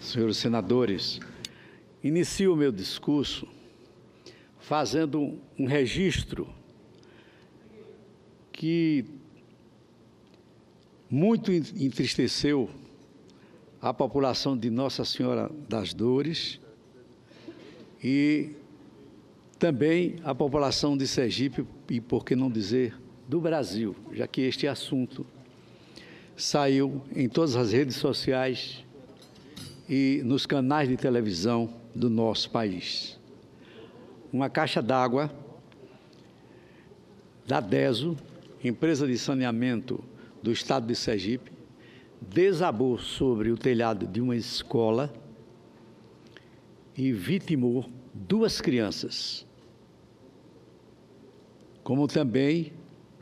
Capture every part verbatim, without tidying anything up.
senhores senadores, inicio o meu discurso fazendo um registro que muito entristeceu a população de Nossa Senhora das Dores e também a população de Sergipe e, por que não dizer, do Brasil, já que este assunto saiu em todas as redes sociais e nos canais de televisão do nosso país. Uma caixa d'água da DESO, empresa de saneamento do estado de Sergipe, desabou sobre o telhado de uma escola e vitimou duas crianças, como também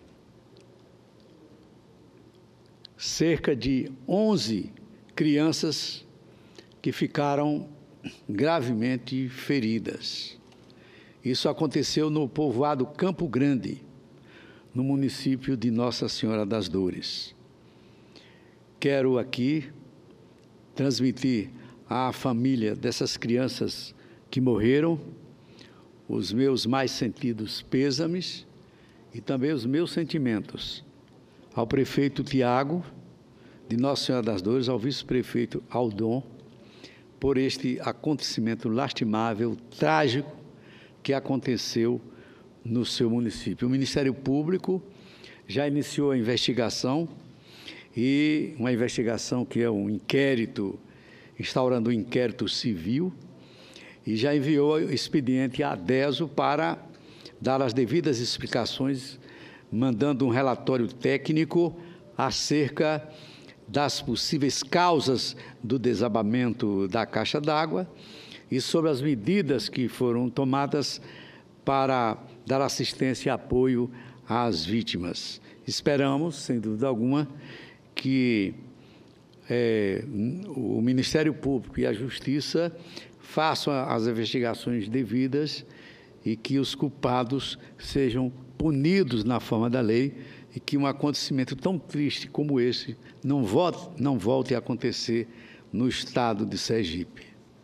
cerca de onze crianças que ficaram gravemente feridas. Isso aconteceu no povoado Campo Grande, no município de Nossa Senhora das Dores. Quero aqui transmitir à família dessas crianças que morreram os meus mais sentidos pêsames e também os meus sentimentos ao prefeito Tiago, de Nossa Senhora das Dores, ao vice-prefeito Aldon, por este acontecimento lastimável, trágico, que aconteceu no seu município. O Ministério Público já iniciou a investigação, e uma investigação que é um inquérito, instaurando um inquérito civil, e já enviou o expediente à DESO para dar as devidas explicações, mandando um relatório técnico acerca das possíveis causas do desabamento da caixa d'água e sobre as medidas que foram tomadas para dar assistência e apoio às vítimas. Esperamos, sem dúvida alguma, que é, o Ministério Público e a Justiça façam as investigações devidas e que os culpados sejam punidos na forma da lei e que um acontecimento tão triste como esse não volte, não volte a acontecer no estado de Sergipe.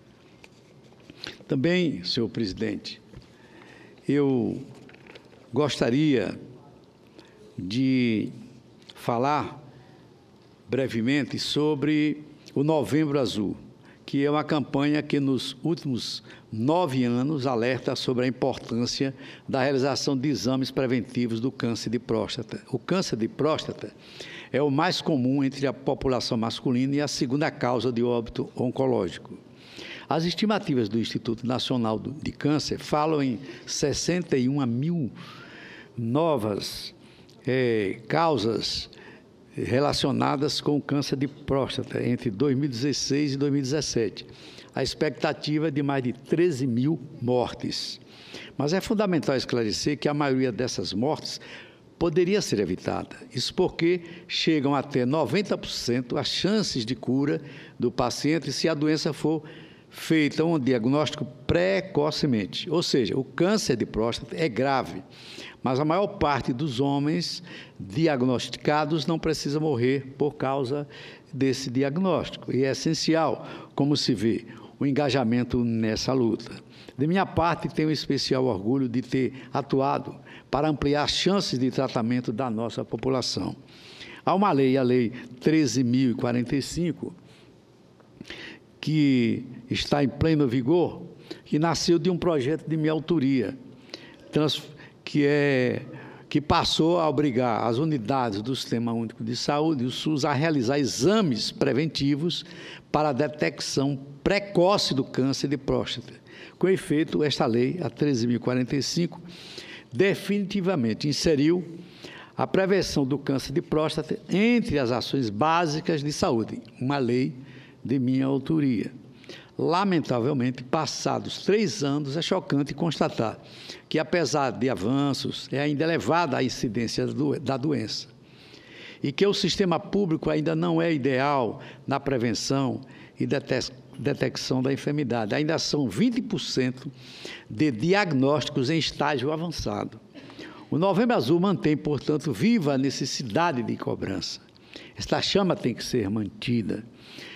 Também, senhor presidente, eu gostaria de falar brevemente sobre o Novembro Azul, que é uma campanha que nos últimos nove anos alerta sobre a importância da realização de exames preventivos do câncer de próstata. O câncer de próstata é o mais comum entre a população masculina e a segunda causa de óbito oncológico. As estimativas do Instituto Nacional de Câncer falam em sessenta e uma mil novas é, causas relacionadas com o câncer de próstata entre dois mil e dezesseis e dois mil e dezessete. A expectativa é de mais de treze mil mortes. Mas é fundamental esclarecer que a maioria dessas mortes poderia ser evitada. Isso porque chegam até noventa por cento as chances de cura do paciente se a doença for feita um diagnóstico precocemente. Ou seja, o câncer de próstata é grave, mas a maior parte dos homens diagnosticados não precisa morrer por causa desse diagnóstico. E é essencial, como se vê, o engajamento nessa luta. De minha parte, tenho especial orgulho de ter atuado para ampliar as chances de tratamento da nossa população. Há uma lei, a Lei treze mil e quarenta e cinco, que está em pleno vigor, que nasceu de um projeto de minha autoria, trans, que, é, que passou a obrigar as unidades do Sistema Único de Saúde, o SUS, a realizar exames preventivos para a detecção precoce do câncer de próstata. Com efeito, esta lei, a treze mil e quarenta e cinco, definitivamente inseriu a prevenção do câncer de próstata entre as ações básicas de saúde, uma lei de minha autoria. Lamentavelmente, passados três anos, é chocante constatar que, apesar de avanços, é ainda elevada a incidência da doença e que o sistema público ainda não é ideal na prevenção e detecção da enfermidade. Ainda são vinte por cento de diagnósticos em estágio avançado. O Novembro Azul mantém, portanto, viva a necessidade de cobrança. Esta chama tem que ser mantida.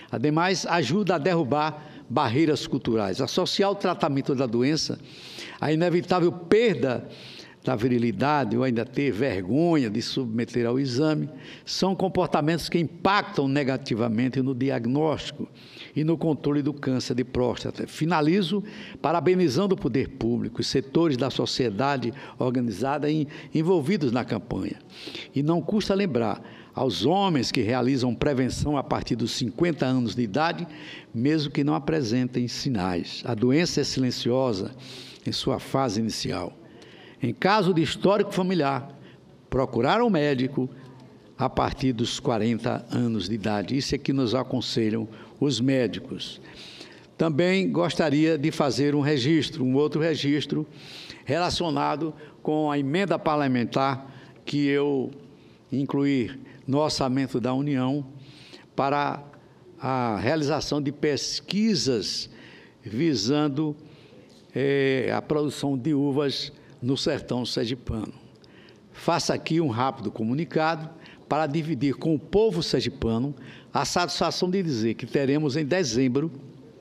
Ademais, ajuda a derrubar barreiras culturais, associar o tratamento da doença à inevitável perda da virilidade ou ainda ter vergonha de submeter ao exame, são comportamentos que impactam negativamente no diagnóstico e no controle do câncer de próstata. Finalizo parabenizando o poder público, os setores da sociedade organizada e envolvidos na campanha. E não custa lembrar aos homens que realizam prevenção a partir dos cinquenta anos de idade, mesmo que não apresentem sinais. A doença é silenciosa em sua fase inicial. Em caso de histórico familiar, procurar um médico a partir dos quarenta anos de idade. Isso é que nos aconselham os médicos. Também gostaria de fazer um registro, um outro registro relacionado com a emenda parlamentar que eu incluí no orçamento da União para a realização de pesquisas visando eh, a produção de uvas no sertão sergipano. Faço aqui um rápido comunicado para dividir com o povo sergipano a satisfação de dizer que teremos em dezembro,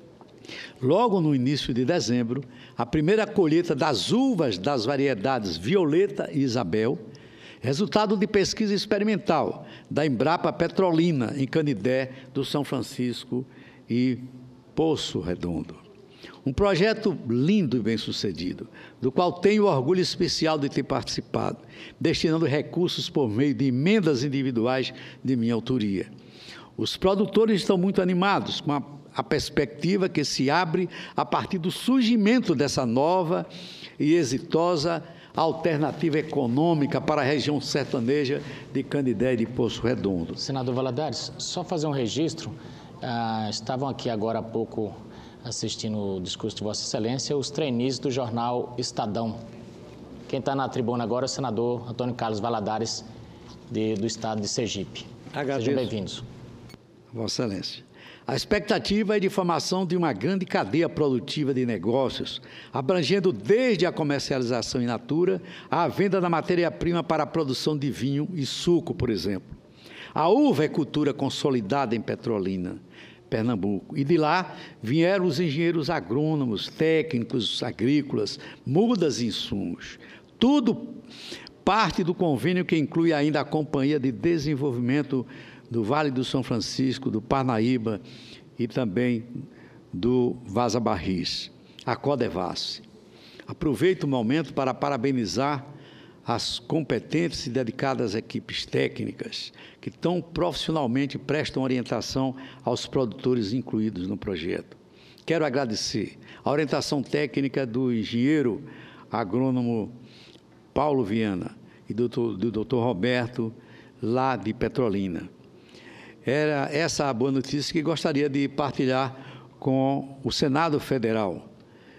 logo no início de dezembro, a primeira colheita das uvas das variedades Violeta e Isabel, resultado de pesquisa experimental da Embrapa Petrolina, em Canidé, do São Francisco e Poço Redondo. Um projeto lindo e bem-sucedido, do qual tenho orgulho especial de ter participado, destinando recursos por meio de emendas individuais de minha autoria. Os produtores estão muito animados com a, a perspectiva que se abre a partir do surgimento dessa nova e exitosa alternativa econômica para a região sertaneja de Canidé e de Poço Redondo. Senador Valadares, só fazer um registro. Ah, estavam aqui agora há pouco assistindo o discurso de Vossa Excelência, os trainees do jornal Estadão. Quem está na tribuna agora é o senador Antônio Carlos Valadares, de, do estado de Sergipe. Agradeço. Sejam bem-vindos. Vossa Excelência. A expectativa é de formação de uma grande cadeia produtiva de negócios, abrangendo desde a comercialização in natura à venda da matéria-prima para a produção de vinho e suco, por exemplo. A uva é cultura consolidada em Petrolina, Pernambuco, e de lá vieram os engenheiros agrônomos, técnicos agrícolas, mudas e insumos. Tudo parte do convênio que inclui ainda a Companhia de Desenvolvimento do Vale do São Francisco, do Parnaíba e também do Vaza Barris, a Codevasf. Aproveito o momento para parabenizar as competentes e dedicadas equipes técnicas que tão profissionalmente prestam orientação aos produtores incluídos no projeto. Quero agradecer a orientação técnica do engenheiro agrônomo Paulo Viana e do, do doutor Roberto, lá de Petrolina. Era essa a boa notícia que gostaria de partilhar com o Senado Federal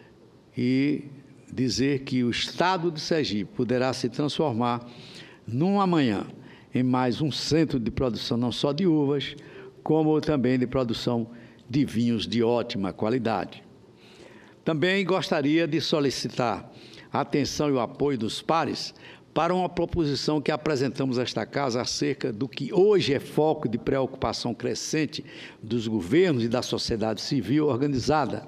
e dizer que o estado de Sergipe poderá se transformar num amanhã em mais um centro de produção não só de uvas, como também de produção de vinhos de ótima qualidade. Também gostaria de solicitar a atenção e o apoio dos pares para uma proposição que apresentamos a esta Casa acerca do que hoje é foco de preocupação crescente dos governos e da sociedade civil organizada,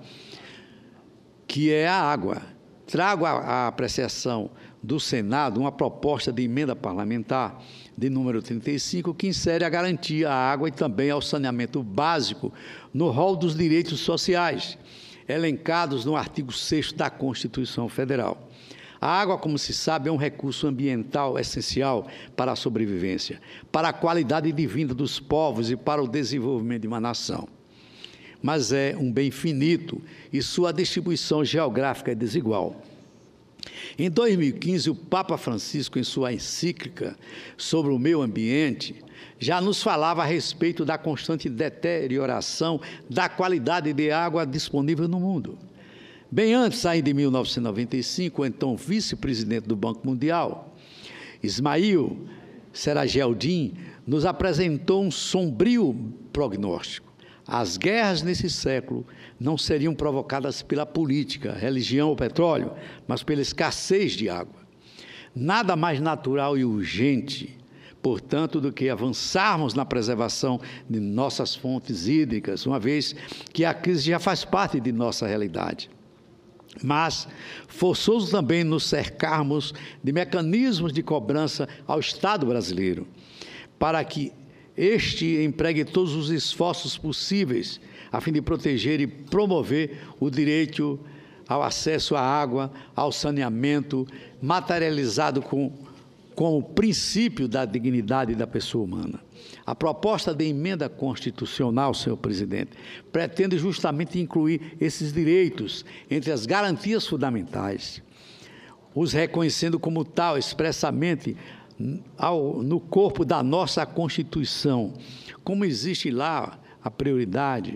que é a água. Trago à apreciação do Senado uma proposta de emenda parlamentar de número trinta e cinco, que insere a garantia à água e também ao saneamento básico no rol dos direitos sociais, elencados no artigo sexto da Constituição Federal. A água, como se sabe, é um recurso ambiental essencial para a sobrevivência, para a qualidade de vida dos povos e para o desenvolvimento de uma nação. Mas é um bem finito e sua distribuição geográfica é desigual. Em dois mil e quinze, o Papa Francisco, em sua encíclica sobre o meio ambiente, já nos falava a respeito da constante deterioração da qualidade de água disponível no mundo. Bem antes, ainda em mil novecentos e noventa e cinco, o então vice-presidente do Banco Mundial, Ismail Serageldin, nos apresentou um sombrio prognóstico. As guerras nesse século não seriam provocadas pela política, religião ou petróleo, mas pela escassez de água. Nada mais natural e urgente portanto, do que avançarmos na preservação de nossas fontes hídricas, uma vez que a crise já faz parte de nossa realidade. Mas forçoso também nos cercarmos de mecanismos de cobrança ao Estado brasileiro, para que este empregue todos os esforços possíveis a fim de proteger e promover o direito ao acesso à água, ao saneamento, materializado com, com o princípio da dignidade da pessoa humana. A proposta de emenda constitucional, senhor presidente, pretende justamente incluir esses direitos entre as garantias fundamentais, os reconhecendo como tal expressamente ao, no corpo da nossa Constituição, como existe lá a prioridade,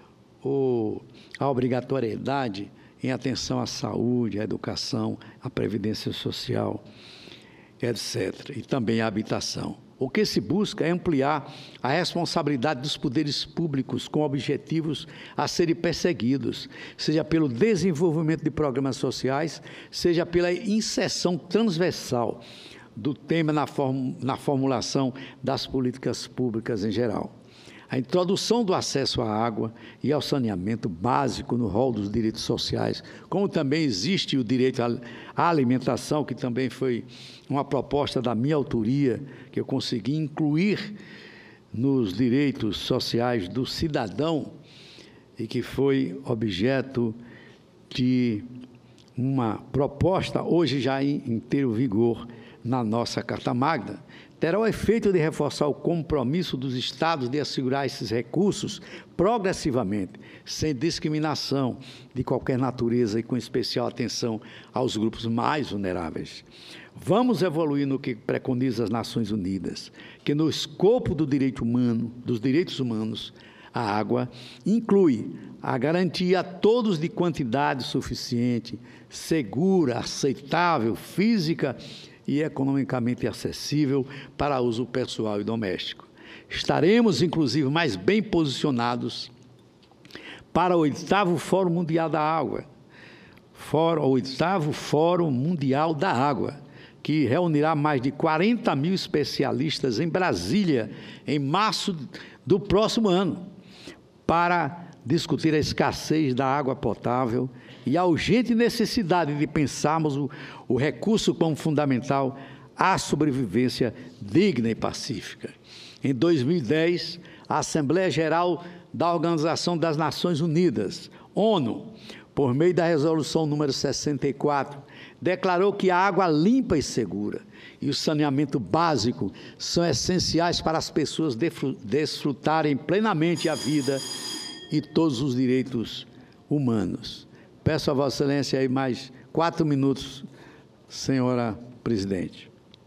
ou a obrigatoriedade em atenção à saúde, à educação, à previdência social, etcétera, e também à habitação. O que se busca é ampliar a responsabilidade dos poderes públicos com objetivos a serem perseguidos, seja pelo desenvolvimento de programas sociais, seja pela inserção transversal do tema na, form- na formulação das políticas públicas em geral. A introdução do acesso à água e ao saneamento básico no rol dos direitos sociais, como também existe o direito à alimentação, que também foi uma proposta da minha autoria, que eu consegui incluir nos direitos sociais do cidadão e que foi objeto de uma proposta, hoje já em inteiro vigor, na nossa Carta Magna, terá o efeito de reforçar o compromisso dos Estados de assegurar esses recursos progressivamente, sem discriminação de qualquer natureza e com especial atenção aos grupos mais vulneráveis. Vamos evoluir no que preconiza as Nações Unidas, que no escopo do direito humano, dos direitos humanos, a água inclui a garantia a todos de quantidade suficiente, segura, aceitável, física e economicamente acessível para uso pessoal e doméstico. Estaremos, inclusive, mais bem posicionados para o oitavo Fórum Mundial da Água, Fórum, o oitavo Fórum Mundial da Água, que reunirá mais de quarenta mil especialistas em Brasília, em março do próximo ano, para discutir a escassez da água potável e a urgente necessidade de pensarmos o, o recurso como fundamental à sobrevivência digna e pacífica. Em dois mil e dez, a Assembleia Geral da Organização das Nações Unidas, ONU, por meio da resolução número sessenta e quatro, declarou que a água limpa e segura e o saneamento básico são essenciais para as pessoas desfrutarem plenamente a vida e todos os direitos humanos. Peço a Vossa Excelência aí mais quatro minutos, senhora presidente.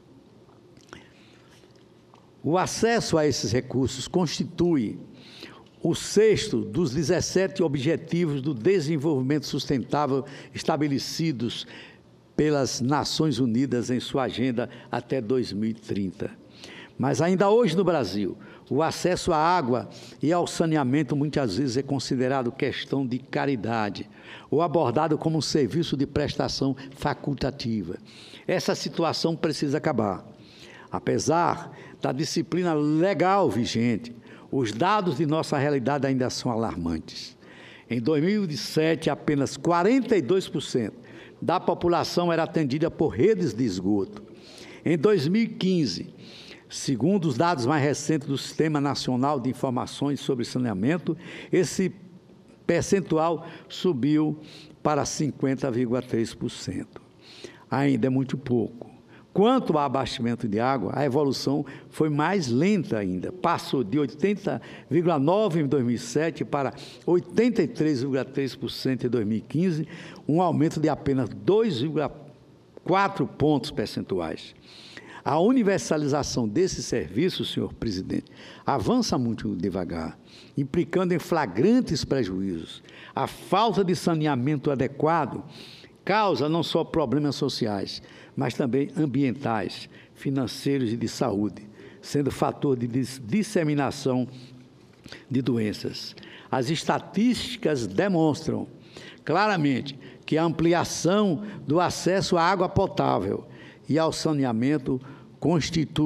O acesso a esses recursos constitui o sexto dos dezessete objetivos do desenvolvimento sustentável estabelecidos pelas Nações Unidas em sua agenda até dois mil e trinta. Mas ainda hoje no Brasil, o acesso à água e ao saneamento muitas vezes é considerado questão de caridade ou abordado como um serviço de prestação facultativa. Essa situação precisa acabar. Apesar da disciplina legal vigente, os dados de nossa realidade ainda são alarmantes. Em dois mil e sete, apenas quarenta e dois por cento da população era atendida por redes de esgoto. Em dois mil e quinze, segundo os dados mais recentes do Sistema Nacional de Informações sobre Saneamento, esse percentual subiu para cinquenta vírgula três por cento. Ainda é muito pouco. Quanto ao abastecimento de água, a evolução foi mais lenta ainda. Passou de oitenta vírgula nove por cento em dois mil e sete para oitenta e três vírgula três por cento em dois mil e quinze, um aumento de apenas dois vírgula quatro pontos percentuais. A universalização desses serviços, senhor presidente, avança muito devagar, implicando em flagrantes prejuízos. A falta de saneamento adequado causa não só problemas sociais, mas também ambientais, financeiros e de saúde, sendo fator de disseminação de doenças. As estatísticas demonstram claramente que a ampliação do acesso à água potável e ao saneamento constitui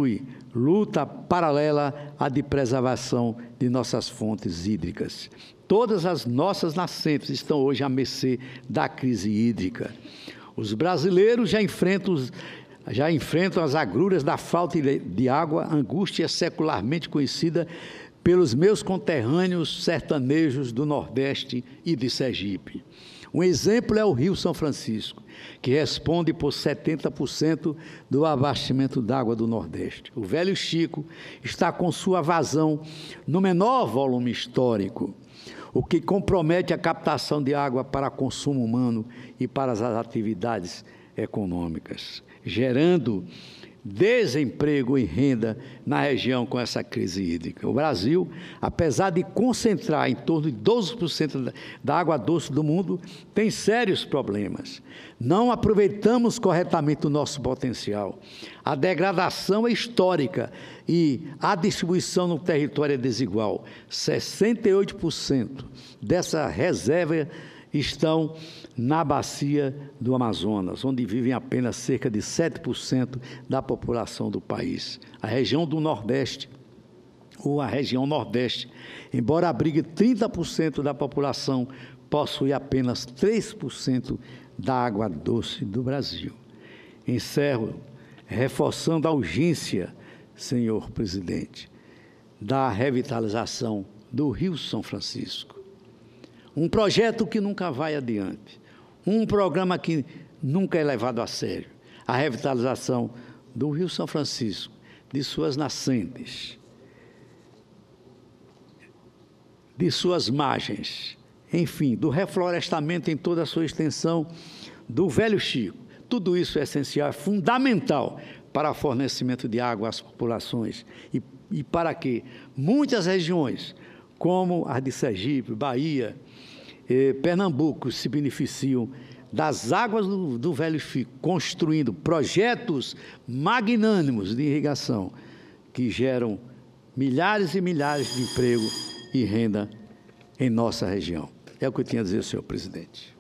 luta paralela à de preservação de nossas fontes hídricas. Todas as nossas nascentes estão hoje à mercê da crise hídrica. Os brasileiros já enfrentam, já enfrentam as agruras da falta de água, angústia secularmente conhecida pelos meus conterrâneos sertanejos do Nordeste e de Sergipe. Um exemplo é o Rio São Francisco, que responde por setenta por cento do abastecimento d'água do Nordeste. O Velho Chico está com sua vazão no menor volume histórico, o que compromete a captação de água para consumo humano e para as atividades econômicas, gerando desemprego e renda na região com essa crise hídrica. O Brasil, apesar de concentrar em torno de doze por cento da água doce do mundo, tem sérios problemas. Não aproveitamos corretamente o nosso potencial. A degradação é histórica e a distribuição no território é desigual. sessenta e oito por cento dessa reserva estão na bacia do Amazonas, onde vivem apenas cerca de sete por cento da população do país. A região do Nordeste, ou a região Nordeste, embora abrigue trinta por cento da população, possui apenas três por cento da água doce do Brasil. Encerro reforçando a urgência, senhor presidente, da revitalização do Rio São Francisco. Um projeto que nunca vai adiante, um programa que nunca é levado a sério. A revitalização do Rio São Francisco, de suas nascentes, de suas margens, enfim, do reflorestamento em toda a sua extensão, do Velho Chico. Tudo isso é essencial, é fundamental para o fornecimento de água às populações e, e para que muitas regiões, como a de Sergipe, Bahia, eh, Pernambuco, se beneficiam das águas do, do Velho Chico, construindo projetos magnânimos de irrigação que geram milhares e milhares de emprego e renda em nossa região. É o que eu tinha a dizer, senhor presidente.